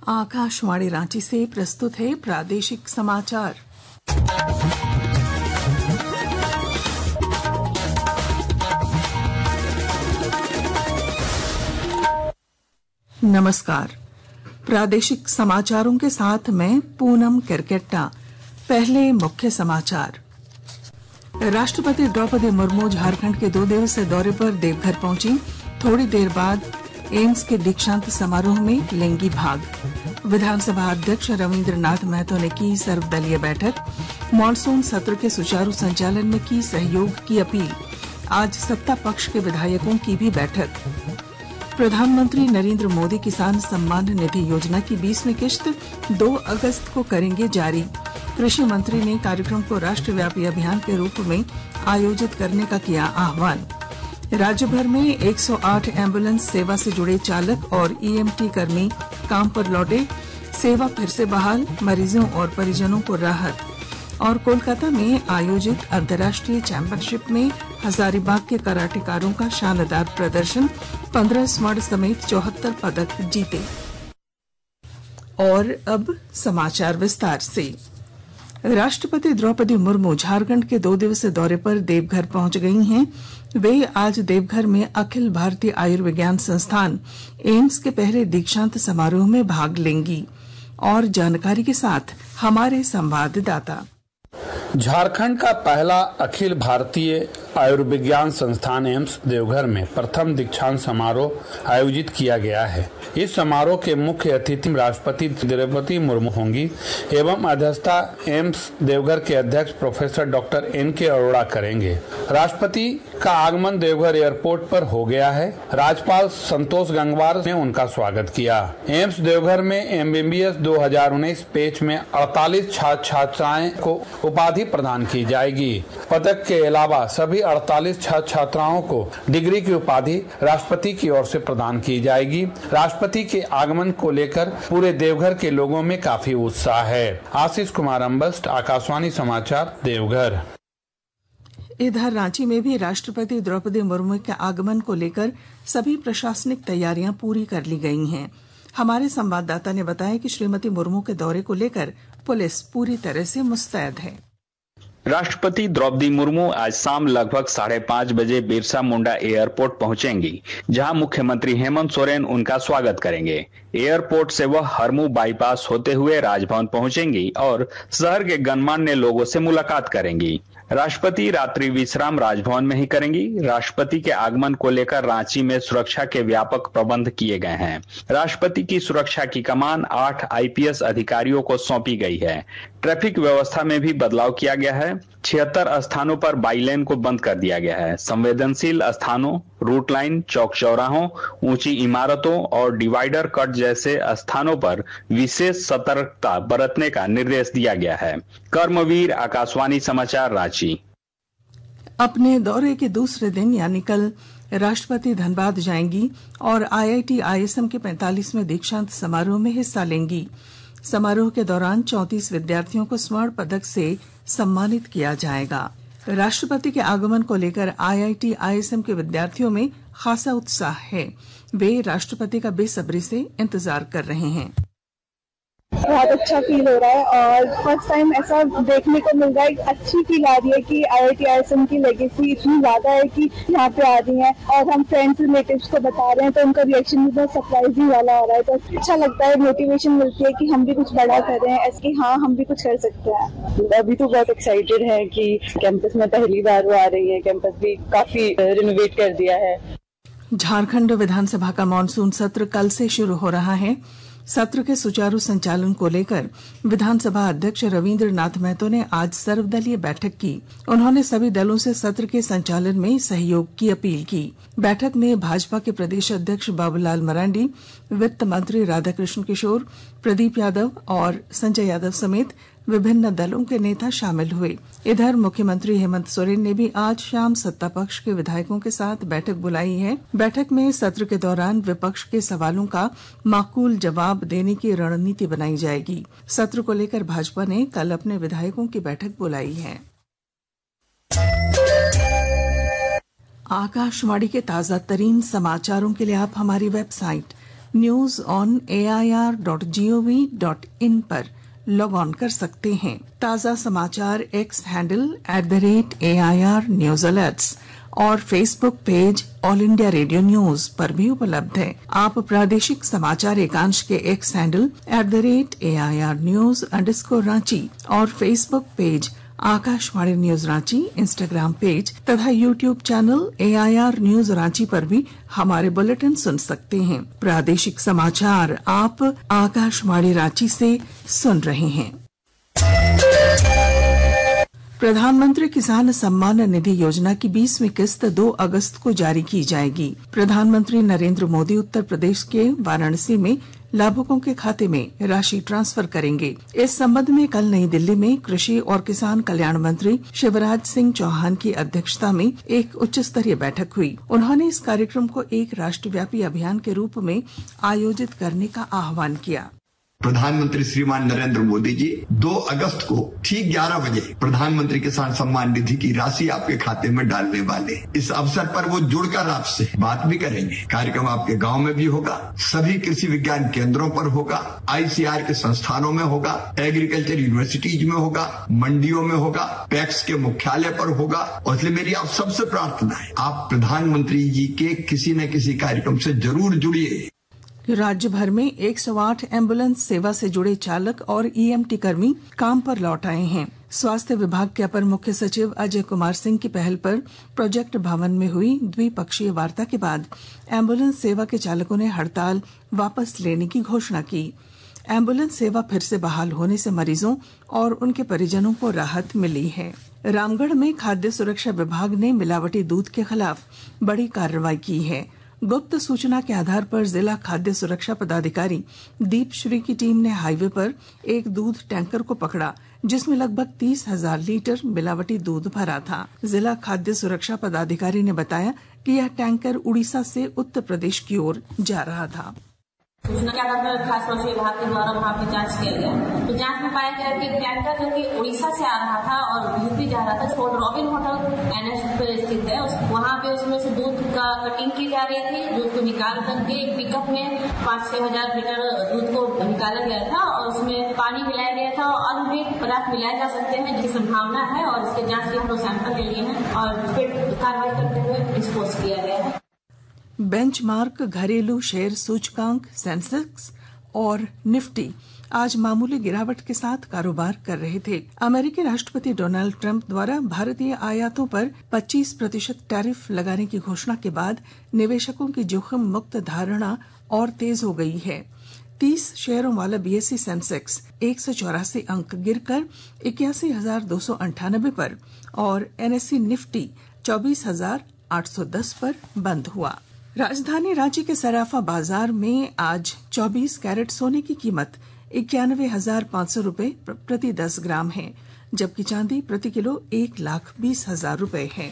आकाशवाणी रांची से प्रस्तुत है प्रादेशिक समाचार। नमस्कार। प्रादेशिक समाचारों के साथ मैं पूनम किरकेट्टा। पहले मुख्य समाचार। राष्ट्रपति द्रौपदी मुर्मू झारखंड के 2 दिवसीय दौरे पर देवघर पहुंची। थोड़ी देर बाद एम्स के दीक्षांत समारोह में लेंगी भाग। विधानसभा अध्यक्ष रविंद्र नाथ महतो ने की सर्वदलीय बैठक। मॉनसून सत्र के सुचारू संचालन में की सहयोग की अपील। आज सत्ता पक्ष के विधायकों की भी बैठक। प्रधानमंत्री नरेंद्र मोदी किसान सम्मान निधि योजना की 20वीं किश्त 2 अगस्त को करेंगे जारी। कृषि मंत्री ने कार्यक्रम को राष्ट्रव्यापी अभियान के रूप में आयोजित करने का किया आह्वान। राज्य भर में 108 एम्बुलेंस सेवा से जुड़े चालक और ईएमटी कर्मी काम पर लौटे। सेवा फिर से बहाल, मरीजों और परिजनों को राहत। और कोलकाता में आयोजित अंतर्राष्ट्रीय चैंपियनशिप में हजारीबाग के कराटेकारों का शानदार प्रदर्शन। 15 स्वर्ण समेत 74 पदक जीते। और अब समाचार विस्तार से। राष्ट्रपति द्रौपदी मुर्मू झारखंड के 2 दिवसीय दौरे पर देवघर पहुंच गई हैं। वे आज देवघर में अखिल भारतीय आयुर्विज्ञान संस्थान एम्स के पहले दीक्षांत समारोह में भाग लेंगी। और जानकारी के साथ हमारे संवाददाता। झारखंड का पहला अखिल भारतीय आयुर्विज्ञान संस्थान एम्स देवघर में प्रथम दीक्षांत समारोह आयोजित किया गया है। इस समारोह के मुख्य अतिथि राष्ट्रपति द्रौपदी मुर्मू होंगी एवं अध्यक्षता एम्स देवघर के अध्यक्ष प्रोफेसर डॉक्टर एन.के. अरोड़ा करेंगे। राष्ट्रपति का आगमन देवघर एयरपोर्ट पर हो गया है। राज्यपाल संतोष गंगवार ने उनका स्वागत किया। एम्स देवघर में एमबीबीएस 2019 बैच में 48 छात्र छात्राएं को उपाधि प्रदान की जाएगी। पदक के अलावा सभी 48 छात्र छात्राओं को डिग्री की उपाधि राष्ट्रपति की ओर से प्रदान की जाएगी। राष्ट्रपति के आगमन को लेकर पूरे देवघर के लोगों में काफी उत्साह है। आशीष कुमार अम्बस्ट, आकाशवाणी समाचार, देवघर। इधर रांची में भी राष्ट्रपति द्रौपदी मुर्मू के आगमन को लेकर सभी प्रशासनिक तैयारियां पूरी कर ली गई हैं। हमारे संवाददाता ने बताया कि श्रीमती मुर्मू के दौरे को लेकर पुलिस पूरी तरह से मुस्तैद है। राष्ट्रपति द्रौपदी मुर्मू आज शाम लगभग 5:30 बजे बिरसा मुंडा एयरपोर्ट पहुंचेंगी, जहां मुख्यमंत्री हेमंत सोरेन उनका स्वागत करेंगे। एयरपोर्ट से वह हरमू बाईपास होते हुए राजभवन पहुंचेंगी और शहर के गणमान्य लोगों से मुलाकात करेंगी। राष्ट्रपति रात्रि विश्राम राजभवन में ही करेंगी। राष्ट्रपति के आगमन को लेकर रांची में सुरक्षा के व्यापक प्रबंध किए गए हैं। राष्ट्रपति की सुरक्षा की कमान 8 आईपीएस अधिकारियों को सौंपी गई है। ट्रैफिक व्यवस्था में भी बदलाव किया गया है। 76 स्थानों पर बाईलेन को बंद कर दिया गया है। संवेदनशील स्थानों, रूट लाइन, चौक चौराहों, ऊंची इमारतों और डिवाइडर कट जैसे स्थानों पर विशेष सतर्कता बरतने का निर्देश दिया गया है। कर्मवीर, आकाशवाणी समाचार, रांची। अपने दौरे के दूसरे दिन यानी कल राष्ट्रपति धनबाद जाएंगी और IIT ISM के 45वें दीक्षांत समारोह में हिस्सा लेंगी। समारोह के दौरान 34 विद्यार्थियों को स्वर्ण पदक से सम्मानित किया जाएगा। राष्ट्रपति के आगमन को लेकर IIT ISM के विद्यार्थियों में खासा उत्साह है। वे राष्ट्रपति का बेसब्री से इंतजार कर रहे हैं। बहुत अच्छा फील हो रहा है और फर्स्ट टाइम ऐसा देखने को मिल रहा है। अच्छी फील आ रही है कि IIT ISM की लेगेसी इतनी ज्यादा है कि यहाँ पे आ रही है और हम फ्रेंड्स रिलेटिव्स को बता रहे हैं तो उनका रिएक्शन भी बहुत सरप्राइजिंग वाला हो रहा है। तो अच्छा लगता है, मोटिवेशन मिलती है कि हम भी कुछ बड़ा कर रहे हैं, ऐसे कि हाँ हम भी कुछ कर सकते हैं। अभी तो बहुत एक्साइटेड है कि कैंपस में पहली बार वो आ रही है। कैंपस भी काफी रिनोवेट कर दिया है। झारखंड विधानसभा का मॉनसून सत्र कल से शुरू हो रहा है। सत्र के सुचारू संचालन को लेकर विधानसभा अध्यक्ष रविंद्र नाथ महतो ने आज सर्वदलीय बैठक की। उन्होंने सभी दलों से सत्र के संचालन में सहयोग की अपील की। बैठक में भाजपा के प्रदेश अध्यक्ष बाबूलाल मरांडी, वित्त मंत्री राधाकृष्ण किशोर, प्रदीप यादव और संजय यादव समेत विभिन्न दलों के नेता शामिल हुए। इधर मुख्यमंत्री हेमंत सोरेन ने भी आज शाम सत्ता पक्ष के विधायकों के साथ बैठक बुलाई है। बैठक में सत्र के दौरान विपक्ष के सवालों का माकूल जवाब देने की रणनीति बनाई जाएगी। सत्र को लेकर भाजपा ने कल अपने विधायकों की बैठक बुलाई है। आकाशवाणी के ताजा तरीन समाचारों के लिए आप हमारी वेबसाइट news.on.air.gov.in पर लॉग ऑन कर सकते हैं। ताजा समाचार X handle @AIR news alerts और Facebook page all India radio news पर भी उपलब्ध है। आप प्रादेशिक समाचार एकांश के एक्स हैंडल @AIR news_रांची और Facebook page Akashvani news Ranchi, Instagram page तथा YouTube channel AIR news Ranchi पर भी हमारे बुलेटिन सुन सकते हैं। प्रादेशिक समाचार आप आकाशवाणी रांची से सुन रहे हैं। प्रधानमंत्री किसान सम्मान निधि योजना की 20वीं किस्त 2 अगस्त को जारी की जाएगी। प्रधानमंत्री नरेंद्र मोदी उत्तर प्रदेश के वाराणसी में लाभुकों के खाते में राशि ट्रांसफर करेंगे। इस संबंध में कल नई दिल्ली में कृषि और किसान कल्याण मंत्री शिवराज सिंह चौहान की अध्यक्षता में एक उच्च स्तरीय बैठक हुई। उन्होंने इस कार्यक्रम को एक राष्ट्रव्यापी अभियान के रूप में आयोजित करने का आह्वान किया। प्रधानमंत्री श्रीमान नरेंद्र मोदी जी 2 अगस्त को ठीक 11 बजे प्रधानमंत्री किसान सम्मान निधि की राशि आपके खाते में डालने वाले। इस अवसर पर वो जुड़कर आपसे बात भी करेंगे। कार्यक्रम आपके गांव में भी होगा, सभी कृषि विज्ञान केंद्रों पर होगा, ICR के संस्थानों में होगा, एग्रीकल्चर यूनिवर्सिटीज में होगा, मंडियों में होगा, पैक्स के मुख्यालय पर होगा। और इसलिए मेरी आप सबसे प्रार्थना है, आप प्रधानमंत्री जी के किसी न किसी कार्यक्रम से जरूर जुड़िए। राज्य भर में 108 एम्बुलेंस सेवा से जुड़े चालक और EMT कर्मी काम पर लौट आए हैं। स्वास्थ्य विभाग के अपर मुख्य सचिव अजय कुमार सिंह की पहल पर प्रोजेक्ट भवन में हुई द्विपक्षीय वार्ता के बाद एम्बुलेंस सेवा के चालकों ने हड़ताल वापस लेने की घोषणा की। एम्बुलेंस सेवा फिर से बहाल होने से मरीजों और उनके परिजनों को राहत मिली है। रामगढ़ में खाद्य सुरक्षा विभाग ने मिलावटी दूध के खिलाफ बड़ी कार्रवाई की है। गुप्त सूचना के आधार पर जिला खाद्य सुरक्षा पदाधिकारी दीपश्री की टीम ने हाईवे पर एक दूध टैंकर को पकड़ा, जिसमें लगभग 30,000 लीटर मिलावटी दूध भरा था। जिला खाद्य सुरक्षा पदाधिकारी ने बताया कि यह टैंकर उड़ीसा से उत्तर प्रदेश की ओर जा रहा था। सूचना के आधार पर खाद्य सुरक्षा विभाग के द्वारा वहाँ पे जांच किया गया, तो जांच में पाया गया कि टैंकर जो कि उड़ीसा से आ रहा था और यूपी जा रहा था। छोड़ रॉबिन होटल NH पर स्थित है, वहाँ पे उसमें से दूध का कटिंग की जा रही थी। दूध को निकाल करके एक पिकअप में 5-6 हजार लीटर दूध को निकाला गया था और उसमें पानी मिलाया गया था और अन्य भी पदार्थ मिलाए जा सकते हैं जिसकी संभावना है। और इसके जांच के हम लोग सैंपल ले लिए हैं और उस पर कार्रवाई करते हुए डिस्पोज किया गया है। बेंचमार्क घरेलू शेयर सूचकांक सेंसेक्स और निफ्टी आज मामूली गिरावट के साथ कारोबार कर रहे थे। अमेरिकी राष्ट्रपति डोनाल्ड ट्रंप द्वारा भारतीय आयातों पर 25% टैरिफ लगाने की घोषणा के बाद निवेशकों की जोखिम मुक्त धारणा और तेज हो गई है। 30 शेयरों वाला BSE सेंसेक्स 184 अंक गिरकर 81,298 पर और NSE निफ्टी 24,810 पर बंद हुआ। राजधानी रांची के सराफा बाजार में आज 24 कैरेट सोने की कीमत 91,500 रूपये प्रति 10 ग्राम है, जबकि चांदी प्रति किलो 1,20,000 रूपये है।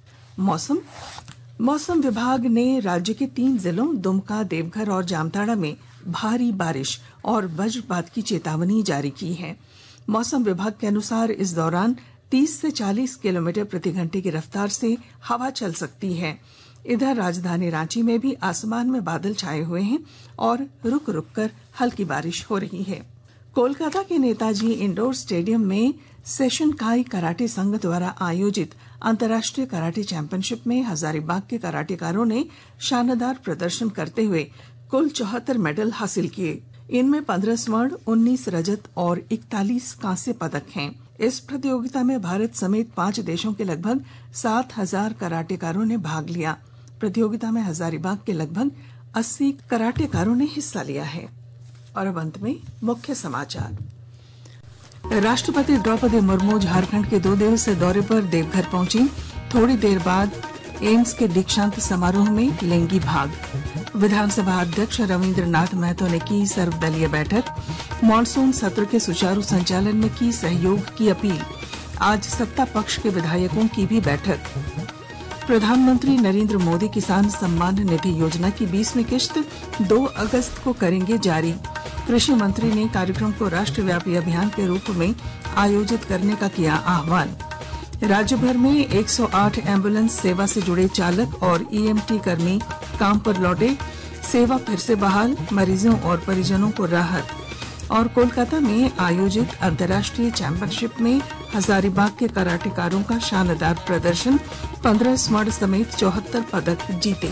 मौसम विभाग ने राज्य के 3 जिलों दुमका, देवघर और जामताड़ा में भारी बारिश और वज्रपात की चेतावनी जारी की है। मौसम विभाग के अनुसार इस दौरान 30 से 40 किलोमीटर प्रति घंटे की रफ्तार से हवा चल सकती है। इधर राजधानी रांची में भी आसमान में बादल छाए हुए हैं और रुक रुक कर हल्की बारिश हो रही है। कोलकाता के नेताजी इंडोर स्टेडियम में सेशन काई कराटे संघ द्वारा आयोजित अंतर्राष्ट्रीय कराटे चैंपियनशिप में हजारीबाग के कराटेकारों ने शानदार प्रदर्शन करते हुए कुल 74 मेडल हासिल किए। इनमें 15 स्वर्ण, 19 रजत और 41 कांस्य पदक हैं। इस प्रतियोगिता में भारत समेत 5 देशों के लगभग 7,000 कराटेकारों ने भाग लिया। प्रतियोगिता में हजारीबाग के लगभग 80 कराटेकारों ने हिस्सा लिया है। और अब अंत में मुख्य समाचार। राष्ट्रपति द्रौपदी मुर्मू झारखंड के 2 दिवसीय दौरे पर देवघर पहुंची। थोड़ी देर बाद एम्स के दीक्षांत समारोह में लेंगी भाग। विधानसभा अध्यक्ष रविंद्रनाथ महतो ने की सर्वदलीय बैठक। मानसून सत्र के सुचारू संचालन में की सहयोग की अपील। आज सत्ता पक्ष के विधायकों की भी बैठक। प्रधानमंत्री नरेंद्र मोदी किसान सम्मान निधि योजना की 20वीं किस्त 2 अगस्त को करेंगे जारी। कृषि मंत्री ने कार्यक्रम को राष्ट्रव्यापी अभियान के रूप में आयोजित करने का किया आह्वान। राज्य भर में 108 एम्बुलेंस सेवा से जुड़े चालक और EMT कर्मी काम पर लौटे। सेवा फिर से बहाल, मरीजों और परिजनों को राहत। और कोलकाता में आयोजित अंतर्राष्ट्रीय चैंपियनशिप में हजारीबाग के कराटेकारों का शानदार प्रदर्शन, 15 स्वर्ण समेत 74 पदक जीते।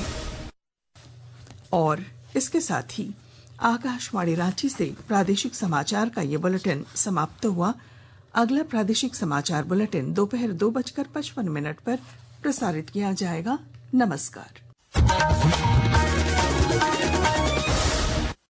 और इसके साथ ही आकाशवाणी रांची से प्रादेशिक समाचार का ये बुलेटिन समाप्त हुआ। अगला प्रादेशिक समाचार बुलेटिन दोपहर 2:55 पर प्रसारित किया जाएगा। नमस्कार।